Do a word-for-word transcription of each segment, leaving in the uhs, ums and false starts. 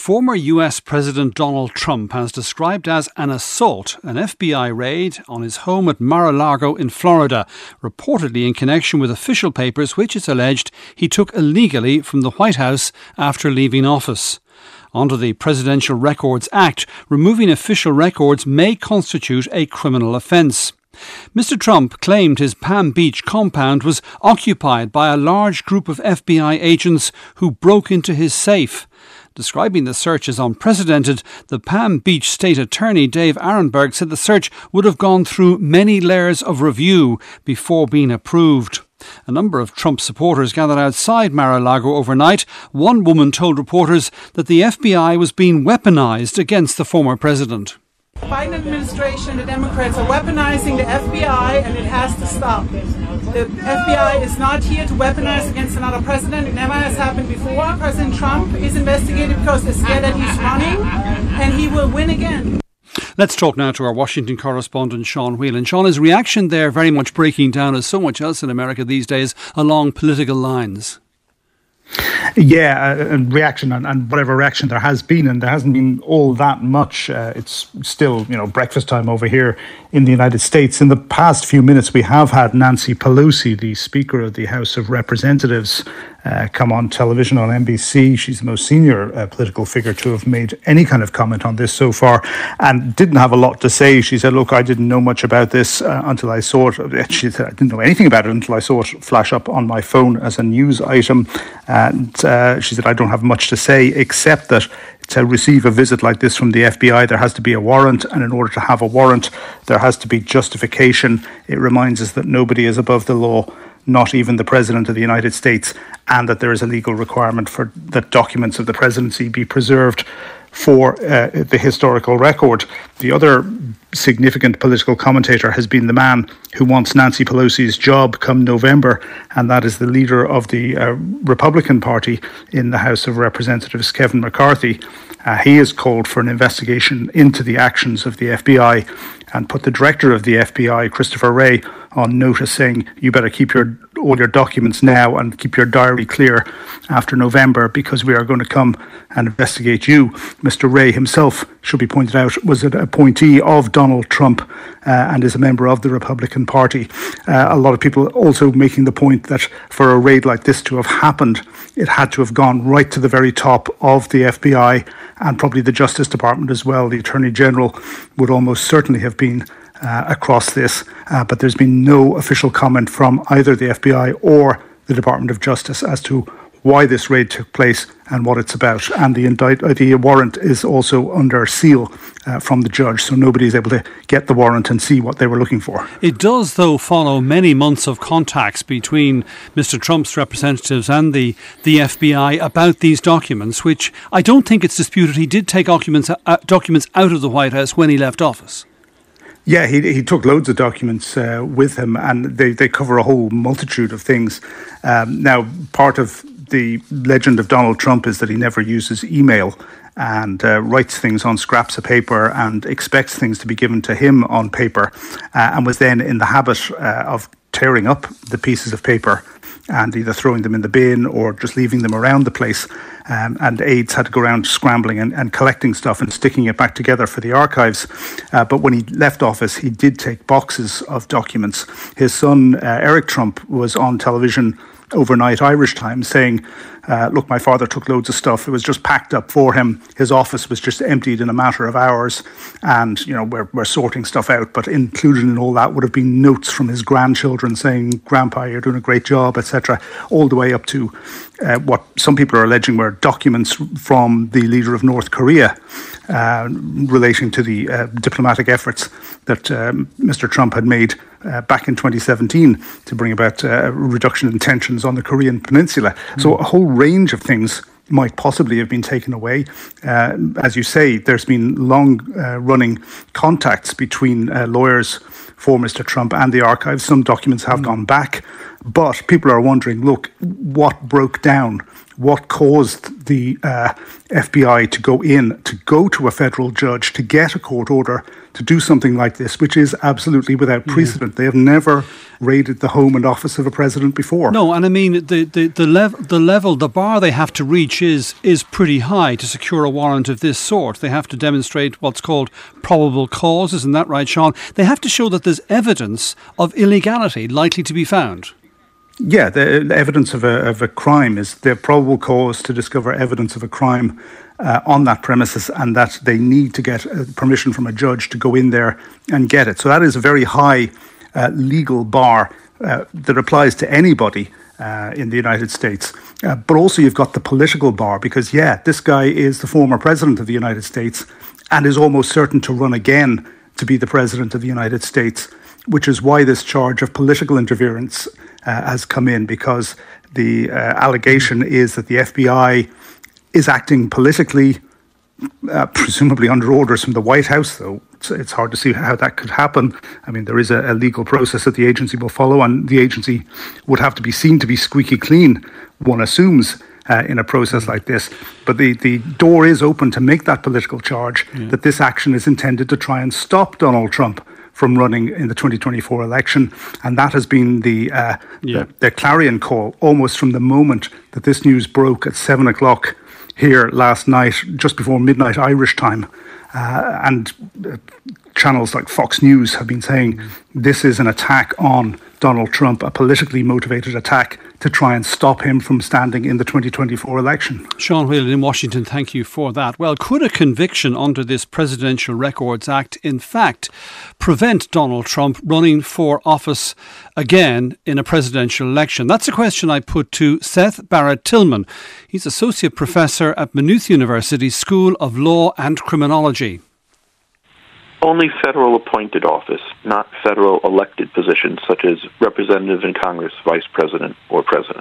Former U S President Donald Trump has described as an assault an F B I raid on his home at Mar-a-Lago in Florida, reportedly in connection with official papers which it's alleged he took illegally from the White House after leaving office. Under the Presidential Records Act, removing official records may constitute a criminal offence. Mister Trump claimed his Palm Beach compound was occupied by a large group of F B I agents who broke into his safe. Describing the search as unprecedented, the Palm Beach State Attorney Dave Aronberg said the search would have gone through many layers of review before being approved. A number of Trump supporters gathered outside Mar-a-Lago overnight. One woman told reporters that the F B I was being weaponised against the former president. The Biden administration, the Democrats are weaponizing the F B I, and it has to stop. The F B I is not here to weaponize against another president. It never has happened before. President Trump is investigated because they're scared that he's running, and he will win again. Let's talk now to our Washington correspondent, Sean Whelan. Sean, his reaction there very much breaking down, as so much else in America these days, along political lines. Yeah, a reaction and, and whatever reaction there has been, and there hasn't been all that much. Uh, it's still, you know, breakfast time over here in the United States. In the past few minutes, we have had Nancy Pelosi, the Speaker of the House of Representatives, uh, come on television on N B C. She's the most senior uh, political figure to have made any kind of comment on this so far, and didn't have a lot to say. She said, look, I didn't know much about this uh, until I saw it. She said, I didn't know anything about it until I saw it flash up on my phone as a news item. And uh, she said, I don't have much to say except that to receive a visit like this from the F B I, there has to be a warrant. And in order to have a warrant, there has to be justification. It reminds us that nobody is above the law, not even the President of the United States, and that there is a legal requirement for that documents of the presidency be preserved for uh, the historical record. The other significant political commentator has been the man who wants Nancy Pelosi's job come November, and that is the leader of the uh, Republican Party in the House of Representatives, Kevin McCarthy. Uh, he has called for an investigation into the actions of the F B I and put the director of the F B I, Christopher Wray, on notice, saying you better keep your all your documents now and keep your diary clear after November, because we are going to come and investigate you. Mister Wray himself, should be pointed out, was an appointee of Donald Trump uh, and is a member of the Republican Party. Uh, a lot of people also making the point that for a raid like this to have happened, it had to have gone right to the very top of the F B I and probably the Justice Department as well. The Attorney General would almost certainly have been Uh, across this, uh, but there's been no official comment from either the F B I or the Department of Justice as to why this raid took place and what it's about. And the indict- uh, the warrant is also under seal uh, from the judge, so nobody is able to get the warrant and see what they were looking for. It does, though, follow many months of contacts between Mister Trump's representatives and the, the F B I about these documents, which I don't think it's disputed he did take documents, uh, documents out of the White House when he left office. Yeah, he he took loads of documents uh, with him, and they, they cover a whole multitude of things. Um, now, part of the legend of Donald Trump is that he never uses email and uh, writes things on scraps of paper and expects things to be given to him on paper, uh, and was then in the habit uh, of tearing up the pieces of paper and either throwing them in the bin or just leaving them around the place. Um, and aides had to go around scrambling and, and collecting stuff and sticking it back together for the archives. Uh, but when he left office, he did take boxes of documents. His son, uh, Eric Trump, was on television overnight Irish time saying, uh, look, my father took loads of stuff. It was just packed up for him. His office was just emptied in a matter of hours. And, you know, we're, we're sorting stuff out. But included in all that would have been notes from his grandchildren saying, Grandpa, you're doing a great job, et cetera, all the way up to uh, what some people are alleging were documents from the leader of North Korea uh, relating to the uh, diplomatic efforts that um, Mister Trump had made uh, back in twenty seventeen to bring about a uh, reduction in tensions on the Korean peninsula. Mm. So a whole range of things might possibly have been taken away. Uh, as you say, there's been long-running uh, contacts between uh, lawyers for Mister Trump and the archives. Some documents have mm. gone back, but people are wondering, look, what broke down? what caused the uh, F B I to go in, to go to a federal judge, to get a court order to do something like this, which is absolutely without precedent. Yeah. They have never raided the home and office of a president before. No, and I mean, the the the, lev- the level, the bar they have to reach is is pretty high to secure a warrant of this sort. They have to demonstrate what's called probable cause, isn't that right, Sean? They have to show that there's evidence of illegality likely to be found. Yeah, the evidence of a of a crime is the probable cause to discover evidence of a crime uh, on that premises, and that they need to get uh, permission from a judge to go in there and get it. So that is a very high uh, legal bar uh, that applies to anybody uh, in the United States. Uh, but also you've got the political bar, because, yeah, this guy is the former president of the United States and is almost certain to run again to be the president of the United States, which is why this charge of political interference Uh, has come in, because the uh, allegation is that the F B I is acting politically, uh, presumably under orders from the White House, though it's, it's hard to see how that could happen. I mean, there is a, a legal process that the agency will follow, and the agency would have to be seen to be squeaky clean, one assumes, uh, in a process like this. But the, the door is open to make that political charge, yeah. that this action is intended to try and stop Donald Trump from running in the twenty twenty-four election. And that has been the, uh, yeah. the the clarion call almost from the moment that this news broke at seven o'clock here last night, just before midnight Irish time. Uh, and uh, channels like Fox News have been saying mm-hmm. this is an attack on Donald Trump, a politically motivated attack to try and stop him from standing in the twenty twenty-four election. Sean Whelan in Washington, thank you for that. Well, could a conviction under this Presidential Records Act in fact prevent Donald Trump running for office again in a presidential election? That's a question I put to Seth Barrett-Tillman. He's Associate Professor at Maynooth University School of Law and Criminology. Only federal appointed office, not federal elected positions such as representative in Congress, vice president, or president.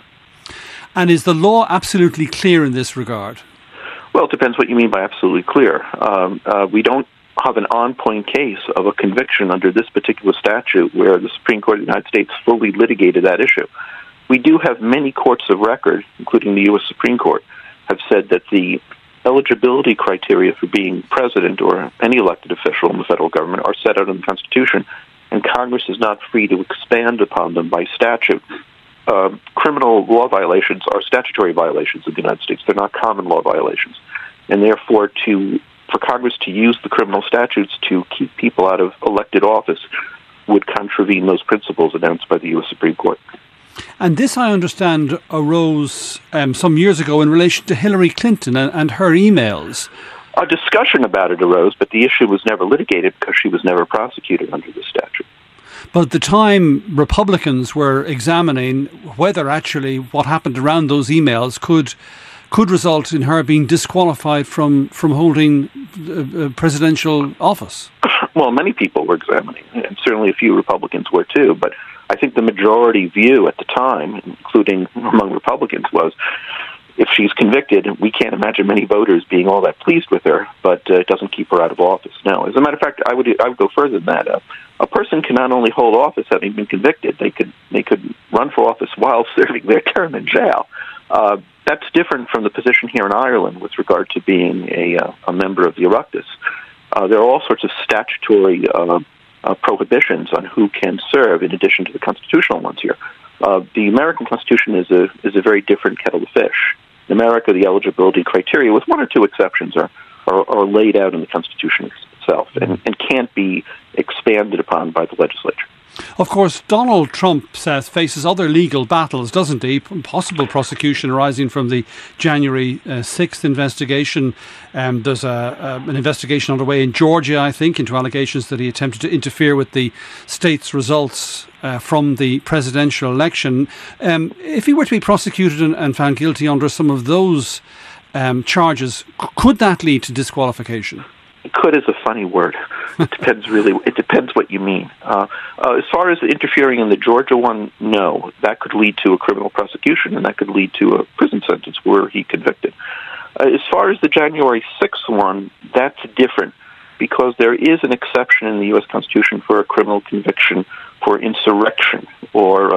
And is the law absolutely clear in this regard? Well, it depends what you mean by absolutely clear. Um, uh, we don't have an on-point case of a conviction under this particular statute where the Supreme Court of the United States fully litigated that issue. We do have many courts of record, including the U S Supreme Court, have said that the eligibility criteria for being president or any elected official in the federal government are set out in the Constitution, and Congress is not free to expand upon them by statute. Uh, criminal law violations are statutory violations of the United States. They're not common law violations. And therefore, to for Congress to use the criminal statutes to keep people out of elected office would contravene those principles announced by the U S Supreme Court. And this, I understand, arose um, some years ago in relation to Hillary Clinton and, and her emails. A discussion about it arose, but the issue was never litigated because she was never prosecuted under the statute. But at the time, Republicans were examining whether actually what happened around those emails could could result in her being disqualified from, from holding uh, presidential office. Well, many people were examining, and certainly a few Republicans were too, but I think the majority view at the time, including among Republicans, was if she's convicted, we can't imagine many voters being all that pleased with her, but uh, it doesn't keep her out of office. Now, as a matter of fact, I would I would go further than that. Uh, a person can not only hold office having been convicted, they could they could run for office while serving their term in jail. Uh, that's different from the position here in Ireland with regard to being a, uh, a member of the Oireachtas. Uh, there are all sorts of statutory uh, uh, prohibitions on who can serve in addition to the constitutional ones here. Uh, the American Constitution is a is a very different kettle of fish. In America, the eligibility criteria, with one or two exceptions, are, are, are laid out in the Constitution itself and, and can't be expanded upon by the legislature. Of course, Donald Trump, Seth, faces other legal battles, doesn't he? Possible prosecution arising from the January uh, sixth investigation. Um, there's a, a, an investigation underway in Georgia, I think, into allegations that he attempted to interfere with the state's results uh, from the presidential election. Um, if he were to be prosecuted and, and found guilty under some of those um, charges, c- could that lead to disqualification? Could is a funny word. It depends really. It depends what you mean. Uh, uh, as far as interfering in the Georgia one, no. That could lead to a criminal prosecution, and that could lead to a prison sentence were he convicted. Uh, as far as the January sixth one, that's different because there is an exception in the U S Constitution for a criminal conviction for insurrection or uh,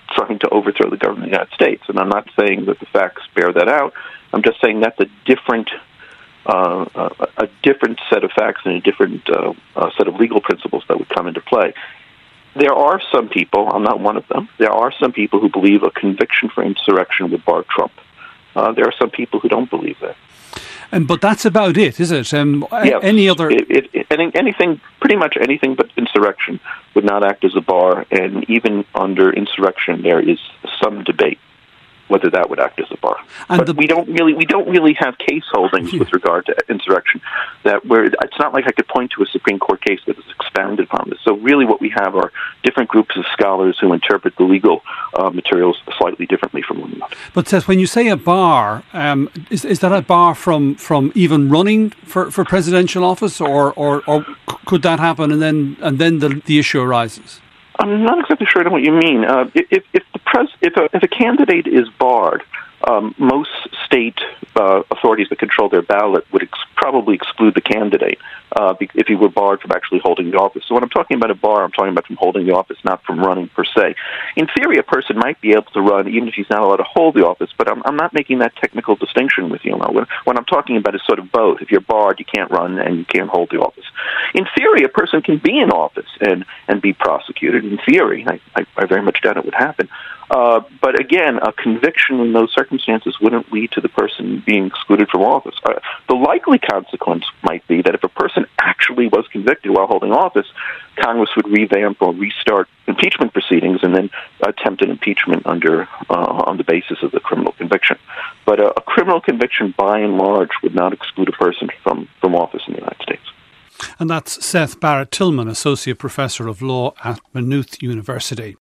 trying to overthrow the government of the United States. And I'm not saying that the facts bear that out. I'm just saying that's a different uh, a, a different set of facts and a different uh, uh, set of legal principles that would come into play. There are some people, I'm not one of them, there are some people who believe a conviction for insurrection would bar Trump. Uh, there are some people who don't believe that. Um, but that's about it, is it? Um, yes, any other... It, it, it, any, anything, pretty much anything but insurrection would not act as a bar, and even under insurrection there is some debate whether that would act as a bar. And but the, we don't really we don't really have case holdings with regard to insurrection that where it's not like I could point to a Supreme Court case that has expounded upon this. So really what we have are different groups of scholars who interpret the legal uh, materials slightly differently from one another. But Seth, when you say a bar, um, is is that a bar from, from even running for, for presidential office, or, or, or could that happen and then and then the the issue arises? I'm not exactly sure what you mean. Uh, if, if the pres, if a, if a candidate is barred, um, most state uh, authorities that control their ballot would ex- probably exclude the candidate uh, if he were barred from actually holding the office. So when I'm talking about a bar, I'm talking about from holding the office, not from running per se. In theory, a person might be able to run even if he's not allowed to hold the office, but I'm, I'm not making that technical distinction with you. When, when I'm talking about is sort of both. If you're barred, you can't run and you can't hold the office. In theory, a person can be in office and, and be prosecuted. In theory, I, I, I very much doubt it would happen. Uh, but again, a conviction in those circumstances wouldn't lead to the person being excluded from office. Uh, the likely consequence might be that if a person actually was convicted while holding office, Congress would revamp or restart impeachment proceedings and then attempt an impeachment under uh, on the basis of the criminal conviction. But uh, a criminal conviction, by and large, would not exclude a person from, from office in the United States. And that's Seth Barrett-Tillman, Associate Professor of Law at Maynooth University.